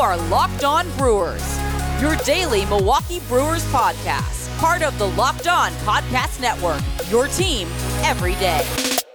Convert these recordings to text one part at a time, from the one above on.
are Locked On Brewers, your daily Milwaukee Brewers podcast, part of the Locked On Podcast Network, your team every day.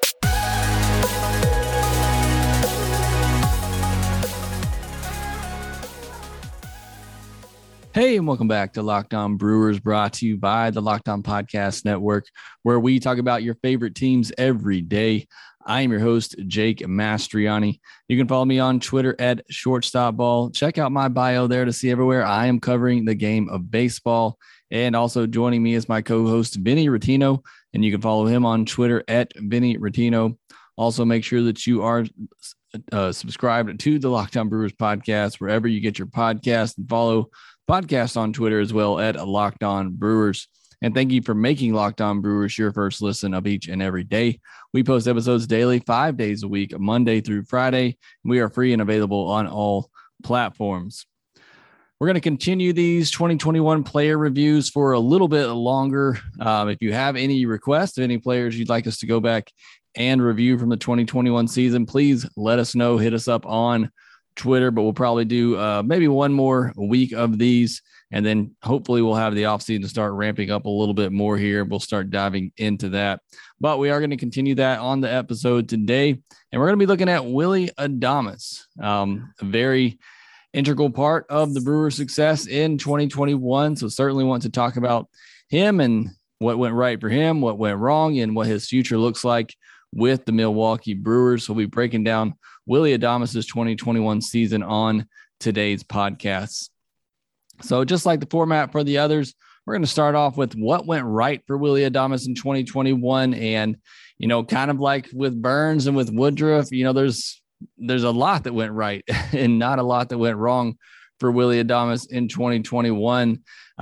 Hey, and welcome back to Locked On Brewers, brought to you by the Locked On Podcast Network, where we talk about your favorite teams every day. I am your host, Jake Mastriani. You can follow me on Twitter at ShortstopBall. Check out my bio there to see everywhere I am covering the game of baseball. And also joining me is my co-host, Vinny Rottino, and you can follow him on Twitter at Vinny Rottino. Also, make sure that you are subscribed to the Locked On Brewers podcast, wherever you get your podcast, and follow podcast on Twitter as well at Locked On Brewers. And thank you for making Locked On Brewers your first listen of each and every day. We post episodes daily, 5 days a week, Monday through Friday. We are free and available on all platforms. We're going to continue these 2021 player reviews for a little bit longer. If you have any requests of any players you'd like us to go back and review from the 2021 season, please let us know. Hit us up on Twitter, but we'll probably do maybe one more week of these, and then hopefully we'll have the offseason to start ramping up a little bit more here. We'll start diving into that, but we are going to continue that on the episode today, and we're going to be looking at Willy Adames, a very integral part of the Brewers' success in 2021. So certainly want to talk about him and what went right for him, what went wrong, and what his future looks like with the Milwaukee Brewers. So we'll be breaking down Willy Adames' 2021 season on today's podcast. So just like the format for the others, we're going to start off with what went right for Willy Adames in 2021. And, kind of like with Burns and with Woodruff, there's a lot that went right and not a lot that went wrong for Willy Adames in 2021.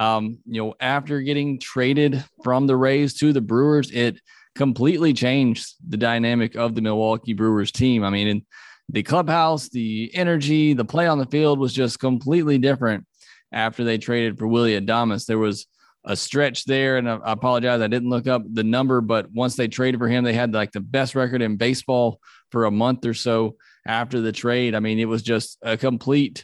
After getting traded from the Rays to the Brewers, it completely changed the dynamic of the Milwaukee Brewers team. I mean, in the clubhouse, the energy, the play on the field was just completely different after they traded for Willy Adames. There was a stretch there, and I apologize, I didn't look up the number, but once they traded for him, they had like the best record in baseball for a month or so after the trade. I mean, it was just a complete,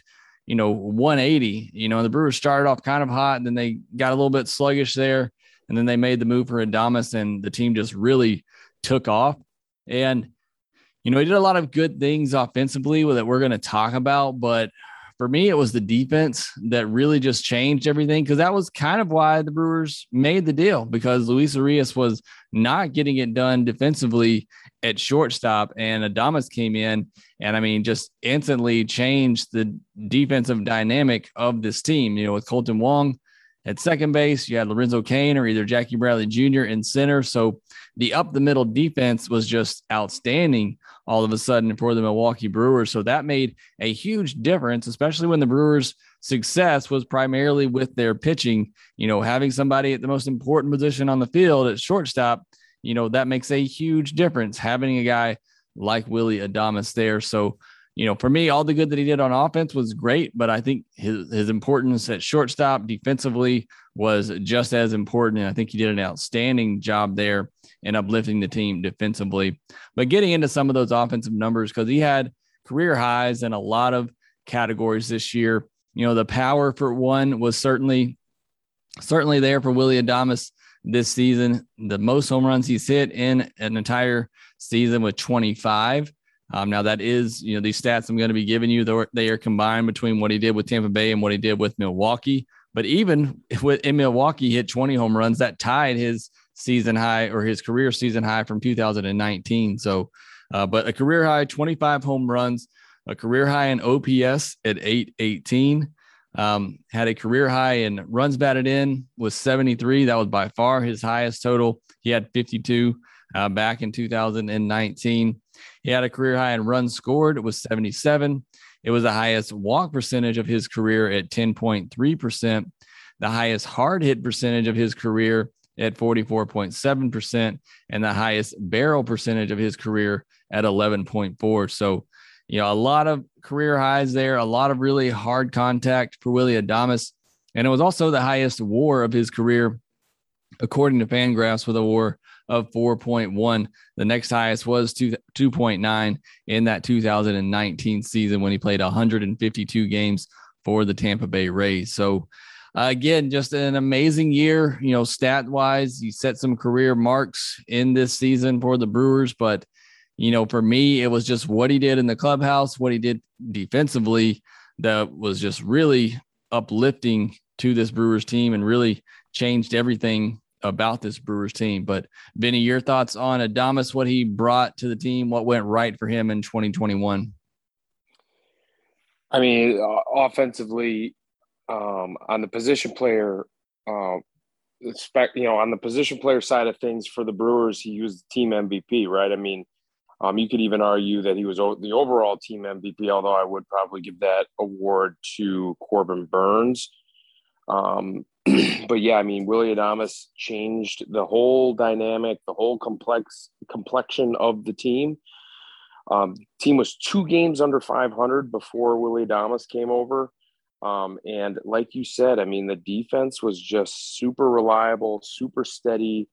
180. The Brewers started off kind of hot, and then they got a little bit sluggish there, and then they made the move for Adames, and the team just really took off. And he did a lot of good things offensively that we're going to talk about, but for me, it was the defense that really just changed everything, because that was kind of why the Brewers made the deal, because Luis Urias was not getting it done defensively at shortstop, and Adames came in and, just instantly changed the defensive dynamic of this team. With Colton Wong at second base, you had Lorenzo Cain or either Jackie Bradley Jr. in center. So the up the middle defense was just outstanding all of a sudden for the Milwaukee Brewers. So that made a huge difference, especially when the Brewers' success was primarily with their pitching. Having somebody at the most important position on the field at shortstop, that makes a huge difference, having a guy like Willy Adames there. So, for me, all the good that he did on offense was great, but I think his importance at shortstop defensively was just as important. And I think he did an outstanding job there in uplifting the team defensively. But getting into some of those offensive numbers, because he had career highs in a lot of categories this year. The power for one was certainly there for Willy Adames this season. The most home runs he's hit in an entire season with 25. Now that is, these stats I'm going to be giving you, they are combined between what he did with Tampa Bay and what he did with Milwaukee. But even in Milwaukee, he hit 20 home runs. That tied his season high, or his career season high, from 2019. So, but a career high, 25 home runs, a career high in OPS at 818, had a career high in runs batted in with 73. That was by far his highest total. He had 52 back in 2019. He had a career high in runs scored. It was 77. It was the highest walk percentage of his career at 10.3%, the highest hard hit percentage of his career at 44.7%, and the highest barrel percentage of his career at 11.4. So, a lot of career highs there, a lot of really hard contact for Willy Adames. And it was also the highest WAR of his career, according to Fangraphs, with a WAR of 4.1. The next highest was 2.9 in that 2019 season when he played 152 games for the Tampa Bay Rays. So again, just an amazing year, stat wise. He set some career marks in this season for the Brewers, but for me, it was just what he did in the clubhouse, what he did defensively that was just really uplifting to this Brewers team and really changed everything about this Brewers team. But Vinny, your thoughts on Adames, what he brought to the team, what went right for him in 2021? I mean, offensively, on the position player, on the position player side of things for the Brewers, he was the team MVP, right? I mean, you could even argue that he was the overall team MVP, although I would probably give that award to Corbin Burnes. But yeah, I mean, Willy Adames changed the whole dynamic, the whole complexion of the team. Team was 2 games under 500 before Willy Adames came over. And like you said, I mean, the defense was just super reliable, super steady.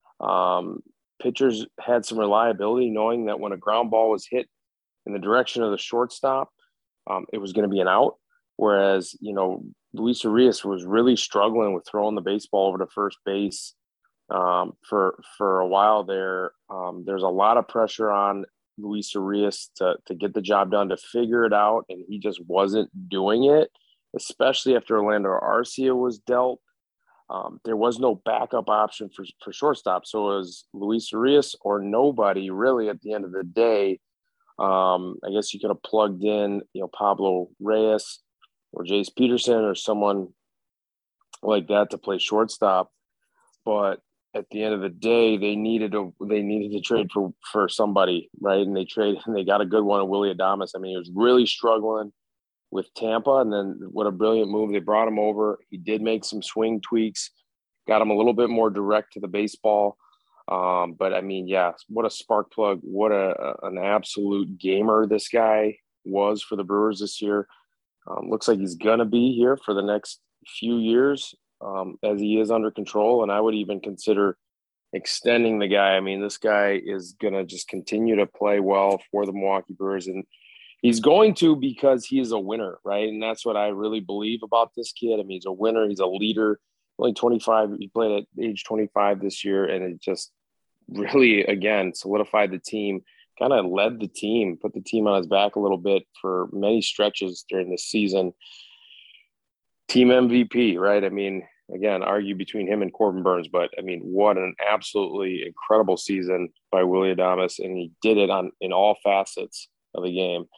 Pitchers had some reliability, knowing that when a ground ball was hit in the direction of the shortstop, it was going to be an out. Whereas, Luis Urias was really struggling with throwing the baseball over to first base for a while there. There's a lot of pressure on Luis Urias to get the job done, to figure it out, and he just wasn't doing it, especially after Orlando Arcia was dealt. There was no backup option for shortstop, so it was Luis Urias or nobody really at the end of the day. I guess you could have plugged in, Pablo Reyes or Jace Peterson or someone like that to play shortstop. But at the end of the day, they needed to trade for somebody, right? And they got a good one in Willy Adames. I mean, he was really struggling with Tampa, and then what a brilliant move. They brought him over. He did make some swing tweaks, got him a little bit more direct to the baseball. But I mean, yeah, what a spark plug, what an absolute gamer this guy was for the Brewers this year. Looks like he's going to be here for the next few years as he is under control. And I would even consider extending the guy. I mean, this guy is going to just continue to play well for the Milwaukee Brewers. And he's going to, because he is a winner, right? And that's what I really believe about this kid. I mean, he's a winner. He's a leader. Only 25. He played at age 25 this year. And it just really, again, solidified the team. Kind of led the team, put the team on his back a little bit for many stretches during this season. Team MVP, right? I mean, again, argue between him and Corbin Burnes, but I mean, what an absolutely incredible season by Willy Adames, and he did it in all facets of the game.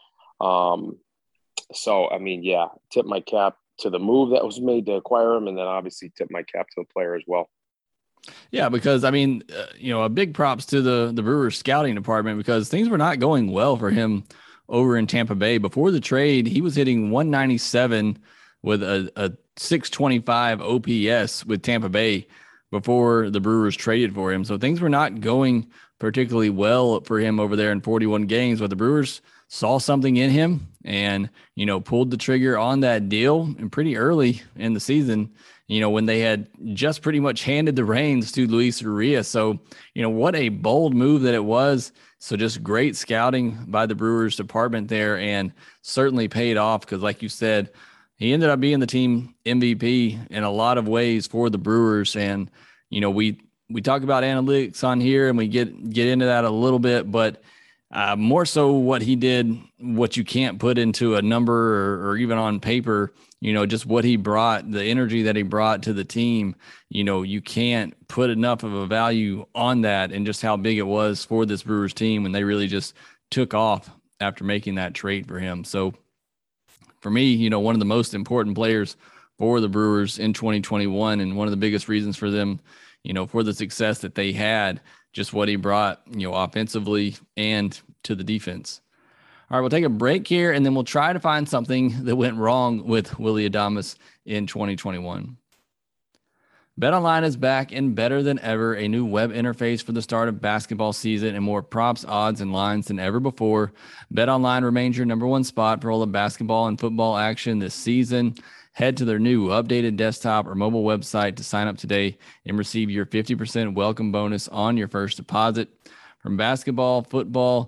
So, I mean, yeah, tip my cap to the move that was made to acquire him, and then obviously tip my cap to the player as well. Yeah, because I mean, a big props to the Brewers scouting department, because things were not going well for him over in Tampa Bay. Before the trade, he was hitting 197 with a 625 OPS with Tampa Bay before the Brewers traded for him. So things were not going particularly well for him over there in 41 games, but the Brewers saw something in him and, pulled the trigger on that deal, and pretty early in the season, when they had just pretty much handed the reins to Luis Urias. So, what a bold move that it was. So just great scouting by the Brewers department there, and certainly paid off, because like you said, he ended up being the team MVP in a lot of ways for the Brewers. And, we talk about analytics on here and we get into that a little bit, but more so what he did, what you can't put into a number or even on paper, just what he brought, the energy that he brought to the team, you can't put enough of a value on that, and just how big it was for this Brewers team when they really just took off after making that trade for him. So for me, one of the most important players for the Brewers in 2021, and one of the biggest reasons for them, for the success that they had, just what he brought, offensively and to the defense. All right, we'll take a break here, and then we'll try to find something that went wrong with Willy Adames in 2021. BetOnline is back and better than ever. A new web interface for the start of basketball season, and more props, odds, and lines than ever before. BetOnline remains your number one spot for all the basketball and football action this season. Head to their new updated desktop or mobile website to sign up today and receive your 50% welcome bonus on your first deposit. From basketball, football,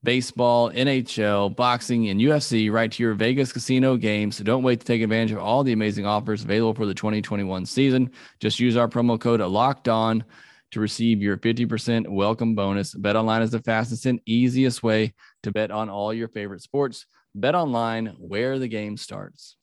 baseball, NHL, boxing, and UFC right to your Vegas casino games. So don't wait to take advantage of all the amazing offers available for the 2021 season. Just use our promo code LOCKEDON to receive your 50% welcome bonus. BetOnline is the fastest and easiest way to bet on all your favorite sports. BetOnline, where the game starts.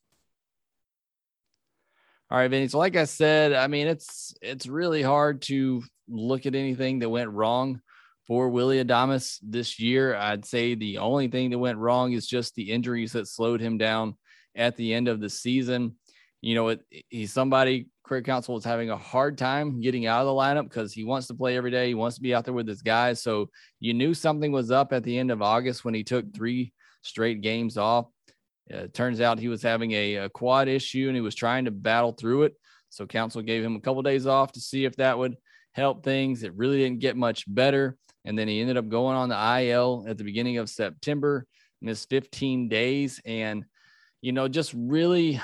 All right, Vinny. So like I said, I mean, it's really hard to look at anything that went wrong for Willy Adames this year. I'd say the only thing that went wrong is just the injuries that slowed him down at the end of the season. You know, he's somebody Craig Counsell was having a hard time getting out of the lineup because he wants to play every day. He wants to be out there with his guys. So you knew something was up at the end of August when he took 3 straight games off. It turns out he was having a quad issue and he was trying to battle through it. So Counsell gave him a couple of days off to see if that would help things. It really didn't get much better. And then he ended up going on the IL at the beginning of September, missed 15 days. And, you know, just really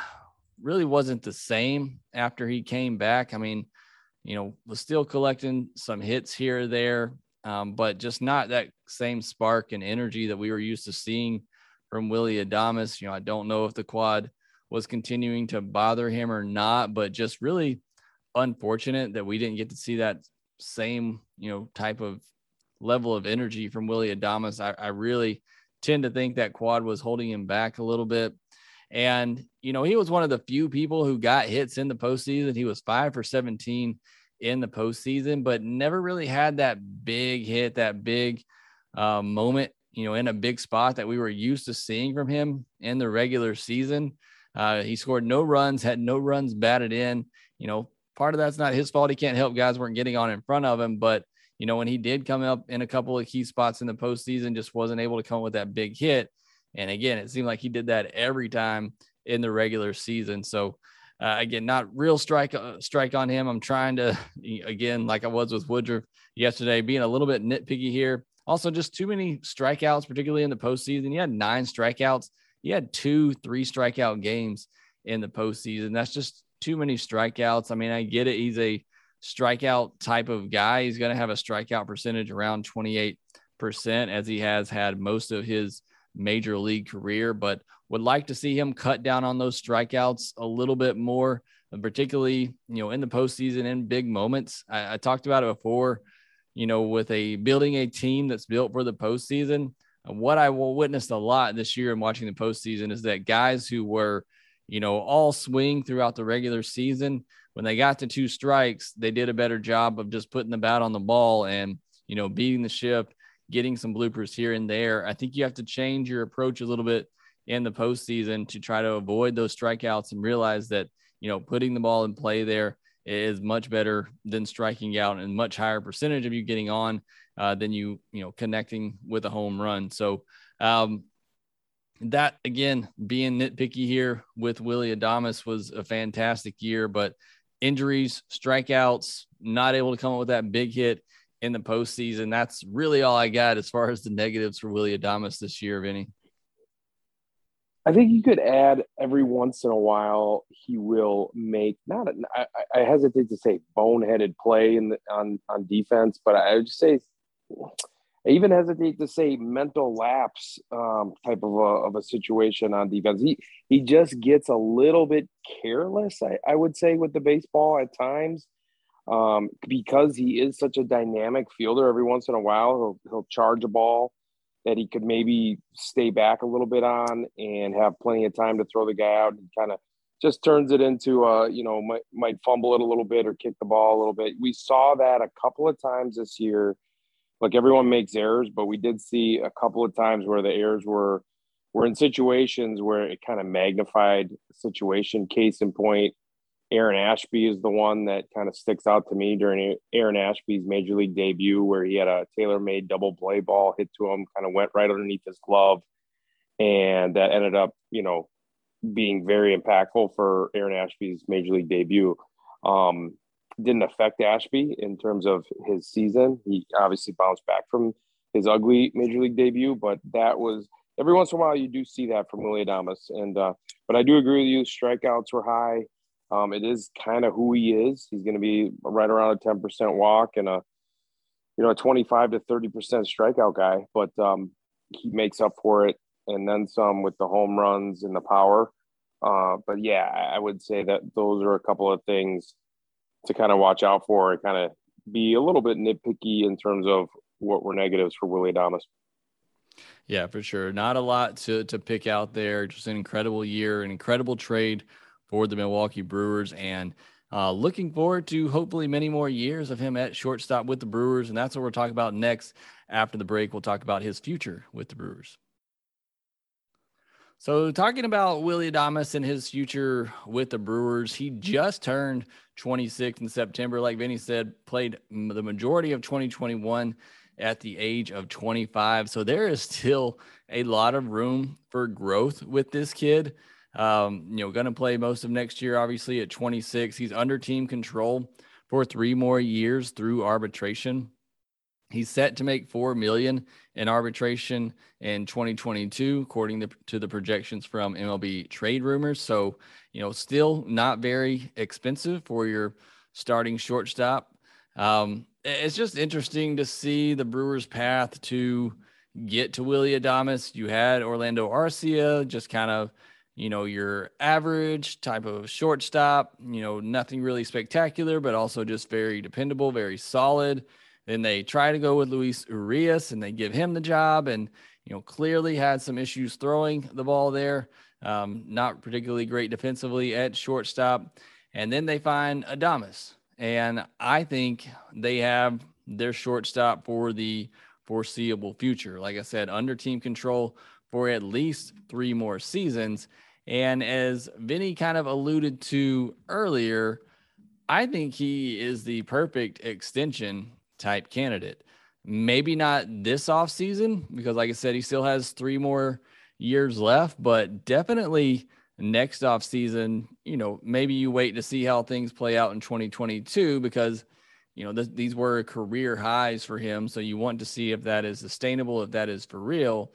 wasn't the same after he came back. I mean, you know, was still collecting some hits here or there, but just not that same spark and energy that we were used to seeing from Willy Adames. You know, I don't know if the quad was continuing to bother him or not, but just really unfortunate that we didn't get to see that same, you know, type of level of energy from Willy Adames. I really tend to think that quad was holding him back a little bit. And, you know, he was one of the few people who got hits in the postseason. He was 5 for 17 in the postseason, but never really had that big hit, that big moment, you know, in a big spot that we were used to seeing from him in the regular season. He scored no runs, had no runs batted in. You know, part of that's not his fault. He can't help guys weren't getting on in front of him, but you know, when he did come up in a couple of key spots in the postseason, just wasn't able to come up with that big hit. And again, it seemed like he did that every time in the regular season. So again, not real strike on him. I'm trying to, again, like I was with Woodruff yesterday, being a little bit nitpicky here. Also, just too many strikeouts, particularly in the postseason. He had 9 strikeouts. He had 2 3-strikeout games in the postseason. That's just too many strikeouts. I mean, I get it. He's a strikeout type of guy. He's going to have a strikeout percentage around 28%, as he has had most of his major league career, but would like to see him cut down on those strikeouts a little bit more, particularly, you know, in the postseason in big moments. I talked about it before, you know, with building a team that's built for the postseason. What I will witnessed a lot this year in watching the postseason is that guys who were, you know, all swing throughout the regular season, when they got to 2 strikes, they did a better job of just putting the bat on the ball and, you know, beating the ship, getting some bloopers here and there. I think you have to change your approach a little bit in the postseason to try to avoid those strikeouts and realize that, you know, putting the ball in play there is much better than striking out, and much higher percentage of you getting on than you know, connecting with a home run. So that, again, being nitpicky here with Willy Adames was a fantastic year, but injuries, strikeouts, not able to come up with that big hit in the postseason. That's really all I got as far as the negatives for Willy Adames this year, Vinny. I think you could add every once in a while he will make I hesitate to say boneheaded play on defense, but I would just say I even hesitate to say mental lapse type of a situation on defense. He just gets a little bit careless, I would say, with the baseball at times, because he is such a dynamic fielder. Every once in a while, he'll charge a ball that he could maybe stay back a little bit on and have plenty of time to throw the guy out, and kind of just turns it into you know, might fumble it a little bit or kick the ball a little bit. We saw that a couple of times this year. Like, everyone makes errors, but we did see a couple of times where the errors were in situations where it kind of magnified the situation. Case in point, Aaron Ashby is the one that kind of sticks out to me during Aaron Ashby's major league debut, where he had a tailor-made double play ball hit to him, kind of went right underneath his glove. And that ended up, you know, being very impactful for Aaron Ashby's major league debut. Didn't affect Ashby in terms of his season. He obviously bounced back from his ugly major league debut, but that was, every once in a while you do see that from Willy Adames. And but I do agree with you. Strikeouts were high. It is kind of who he is. He's going to be right around a 10% walk and a 25 to 30% strikeout guy. But he makes up for it and then some with the home runs and the power. But yeah, I would say that those are a couple of things to kind of watch out for and kind of be a little bit nitpicky in terms of what were negatives for Willy Adames. Yeah, for sure. Not a lot to pick out there. Just an incredible year, an incredible trade for the Milwaukee Brewers, and looking forward to hopefully many more years of him at shortstop with the Brewers. And that's what we're talking about next. After the break, we'll talk about his future with the Brewers. So talking about Willy Adames and his future with the Brewers, he just turned 26 in September. Like Vinny said, played the majority of 2021 at the age of 25. So there is still a lot of room for growth with this kid. Going to play most of next year, obviously at 26. He's under team control for 3 more years through arbitration. He's set to make $4 million in arbitration in 2022, according to the projections from MLB Trade Rumors. So, still not very expensive for your starting shortstop. It's just interesting to see the Brewers' path to get to Willy Adames. You had Orlando Arcia, just kind of, your average type of shortstop, nothing really spectacular, but also just very dependable, very solid. Then they try to go with Luis Urias and they give him the job and, clearly had some issues throwing the ball there. Not particularly great defensively at shortstop. And then they find Adames. And I think they have their shortstop for the foreseeable future. Like I said, under team control for at least 3 more seasons. And as Vinny kind of alluded to earlier, I think he is the perfect extension type candidate. Maybe not this offseason, because like I said, he still has 3 more years left, but definitely next offseason, maybe you wait to see how things play out in 2022, because, these were career highs for him. So you want to see if that is sustainable, if that is for real.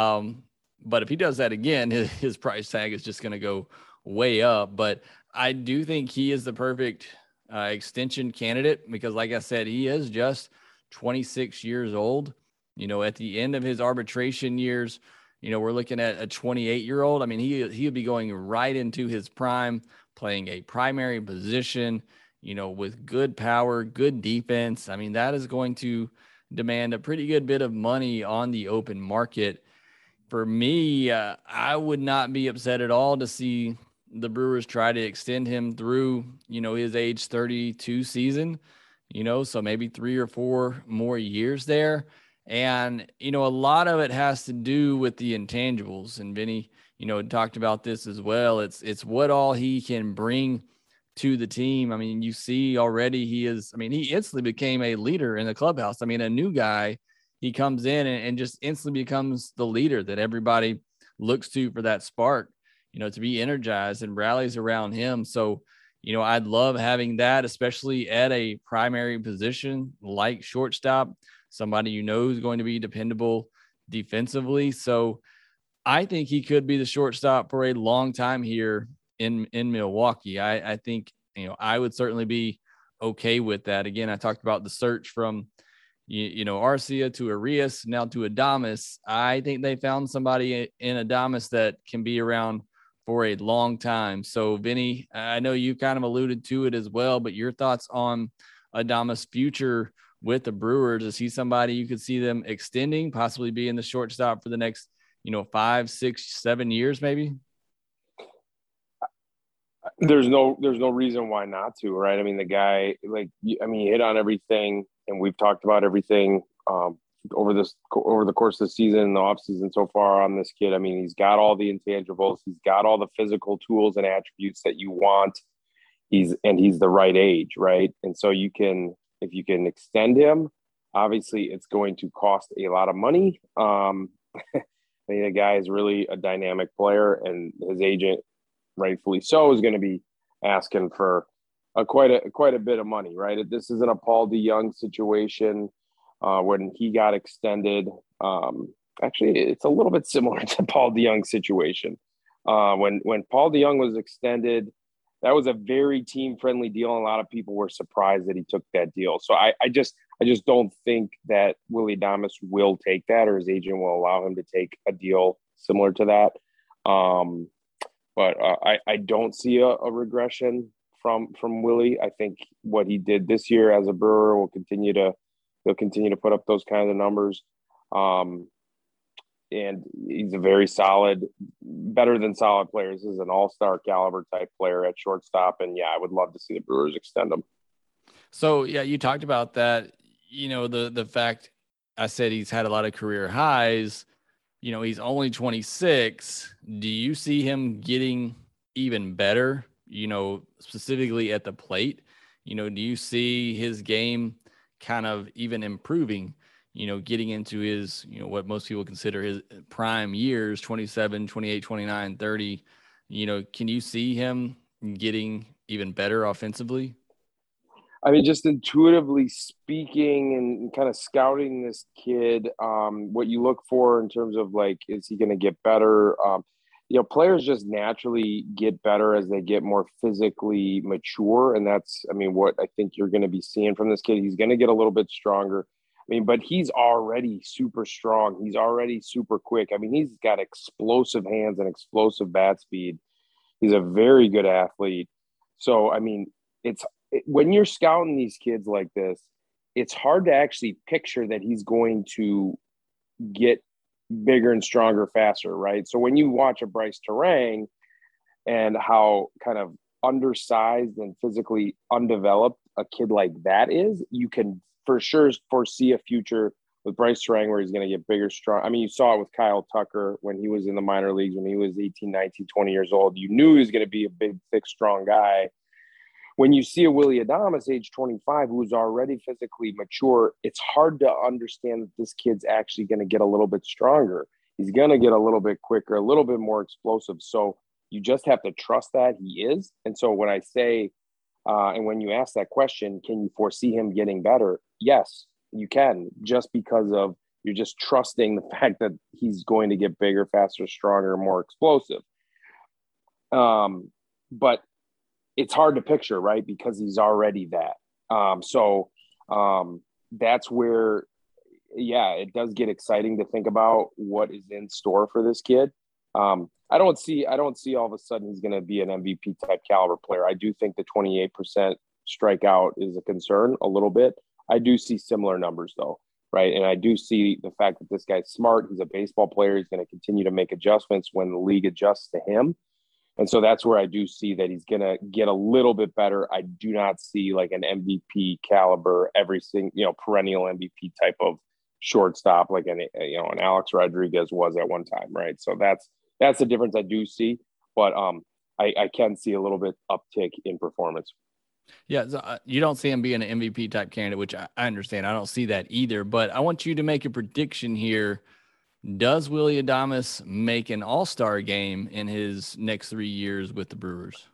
But if he does that again, his price tag is just going to go way up. But I do think he is the perfect extension candidate, because like I said, he is just 26 years old. At the end of his arbitration years, we're looking at a 28-year-old. I mean, he would be going right into his prime, playing a primary position, with good power, good defense. I mean, that is going to demand a pretty good bit of money on the open market. For me, I would not be upset at all to see the Brewers try to extend him through, his age 32 season, so maybe 3 or 4 more years there. And, a lot of it has to do with the intangibles. And Vinny, talked about this as well. It's what all he can bring to the team. I mean, you see already he instantly became a leader in the clubhouse. I mean, a new guy, he comes in and just instantly becomes the leader that everybody looks to for that spark, to be energized, and rallies around him. So, I'd love having that, especially at a primary position like shortstop, somebody who's going to be dependable defensively. So I think he could be the shortstop for a long time here in Milwaukee. I think, I would certainly be okay with that. Again, I talked about the search from, Arcia to Urias, now to Adames. I think they found somebody in Adames that can be around for a long time. So Vinny, I know you kind of alluded to it as well, but your thoughts on Adames' future with the Brewers? Is he somebody you could see them extending, possibly being the shortstop for the next, 5, 6, 7 years, maybe? There's no reason why not to, right? I mean, the guy, he hit on everything, and we've talked about everything over the course of the season and the offseason so far on this kid. I mean, he's got all the intangibles. He's got all the physical tools and attributes that you want. He's the right age, right? And so if you can extend him, obviously it's going to cost a lot of money. I mean, the guy is really a dynamic player, and his agent, rightfully so, is going to be asking for quite a bit of money, right? This isn't a Paul DeJong situation when he got extended. Actually, it's a little bit similar to Paul DeJong's situation. When Paul DeJong was extended, that was a very team-friendly deal, and a lot of people were surprised that he took that deal. So I just don't think that Willie Adames will take that, or his agent will allow him to take a deal similar to that. But I don't see a regression from Willie. I think what he did this year as a Brewer will continue to put up those kinds of numbers. And he's a very solid, better than solid player. This is an all-star caliber type player at shortstop. And I would love to see the Brewers extend him. So you talked about that, the fact I said he's had a lot of career highs, he's only 26. Do you see him getting even better, specifically at the plate? Do you see his game kind of even improving, getting into his, what most people consider his prime years, 27, 28, 29, 30, can you see him getting even better offensively? I mean, just intuitively speaking and kind of scouting this kid, what you look for in terms of like, is he going to get better? Players just naturally get better as they get more physically mature. And that's, what I think you're going to be seeing from this kid. He's going to get a little bit stronger. But he's already super strong. He's already super quick. He's got explosive hands and explosive bat speed. He's a very good athlete. So, when you're scouting these kids like this, it's hard to actually picture that he's going to get bigger and stronger faster, right? So when you watch a Bryce Terang and how kind of undersized and physically undeveloped a kid like that is, you can for sure foresee a future with Bryce Terang where he's going to get bigger, strong. You saw it with Kyle Tucker when he was in the minor leagues, when he was 18, 19, 20 years old. You knew he was going to be a big, thick, strong guy. When you see a Willie Adames, age 25, who's already physically mature, it's hard to understand that this kid's actually going to get a little bit stronger. He's going to get a little bit quicker, a little bit more explosive. So you just have to trust that he is. And so when I say, and when you ask that question, can you foresee him getting better? Yes, you can, just because of you're just trusting the fact that he's going to get bigger, faster, stronger, more explosive. But it's hard to picture, right? Because he's already that. That's where, it does get exciting to think about what is in store for this kid. I don't see all of a sudden he's going to be an MVP type caliber player. I do think the 28% strikeout is a concern a little bit. I do see similar numbers though, right? And I do see the fact that this guy's smart. He's a baseball player. He's going to continue to make adjustments when the league adjusts to him. And so that's where I do see that he's going to get a little bit better. I do not see like an MVP caliber, perennial MVP type of shortstop, like an Alex Rodriguez was at one time. Right. So that's the difference I do see, but I can see a little bit uptick in performance. Yeah. So you don't see him being an MVP type candidate, which I understand. I don't see that either, but I want you to make a prediction here. Does Willie Adames make an all-star game in his next 3 years with the Brewers?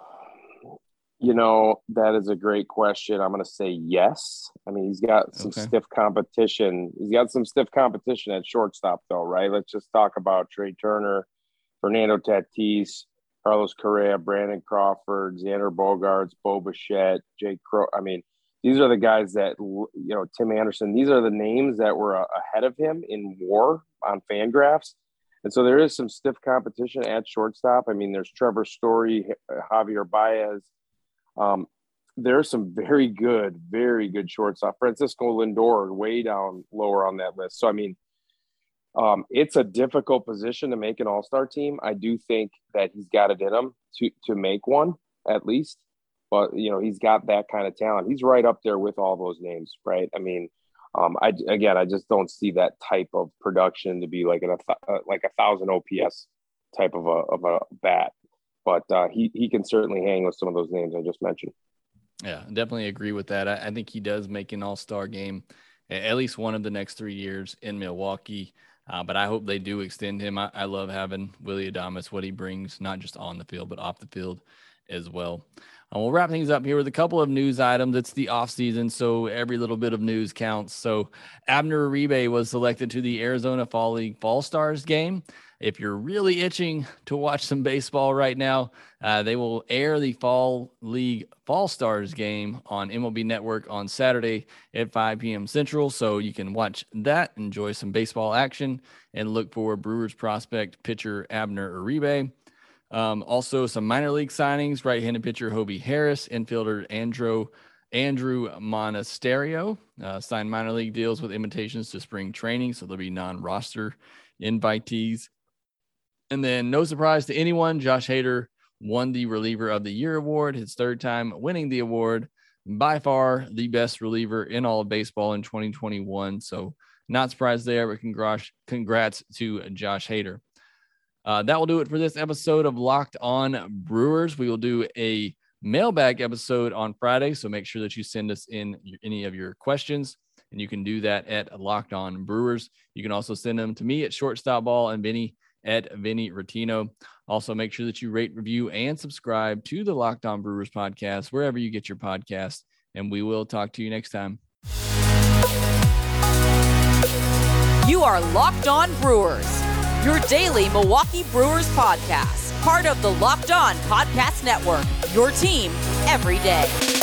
That is a great question. I'm going to say yes. He's got some stiff competition. He's got some stiff competition at shortstop, though, right? Let's just talk about Trey Turner, Fernando Tatis, Carlos Correa, Brandon Crawford, Xander Bogaerts, Bo Bichette, Jake Crow. These are the guys that, Tim Anderson, these are the names that were ahead of him in WAR on Fangraphs. And so there is some stiff competition at shortstop. There's Trevor Story, Javier Baez. There's some very good shortstop. Francisco Lindor way down lower on that list. So, it's a difficult position to make an all-star team. I do think that he's got it in him to make one at least. But, he's got that kind of talent. He's right up there with all those names, right? I just don't see that type of production to be like a 1,000 OPS type of a bat. But he can certainly hang with some of those names I just mentioned. Yeah, definitely agree with that. I think he does make an all-star game at least one of the next 3 years in Milwaukee. But I hope they do extend him. I love having Willie Adames, what he brings, not just on the field, but off the field as well. We'll wrap things up here with a couple of news items. It's the off season, so every little bit of news counts. So Abner Uribe was selected to the Arizona Fall League Fall Stars game. If you're really itching to watch some baseball right now, they will air the Fall League Fall Stars game on MLB Network on Saturday at 5 p.m. Central. So you can watch that, enjoy some baseball action, and look for Brewers prospect pitcher Abner Uribe. Also, some minor league signings: right-handed pitcher Hobie Harris, infielder Andrew Monasterio signed minor league deals with invitations to spring training, so there'll be non-roster invitees. And then, no surprise to anyone, Josh Hader won the Reliever of the Year award, his third time winning the award. By far the best reliever in all of baseball in 2021. So not surprised there, but congrats to Josh Hader. That will do it for this episode of Locked On Brewers. We will do a mailbag episode on Friday, so make sure that you send us in any of your questions, and you can do that at Locked On Brewers. You can also send them to me at Shortstop Ball and Vinny at Vinny Rotino. Also, make sure that you rate, review, and subscribe to the Locked On Brewers podcast wherever you get your podcast, and we will talk to you next time. You are Locked On Brewers, your daily Milwaukee Brewers podcast, part of the Locked On Podcast Network, your team every day.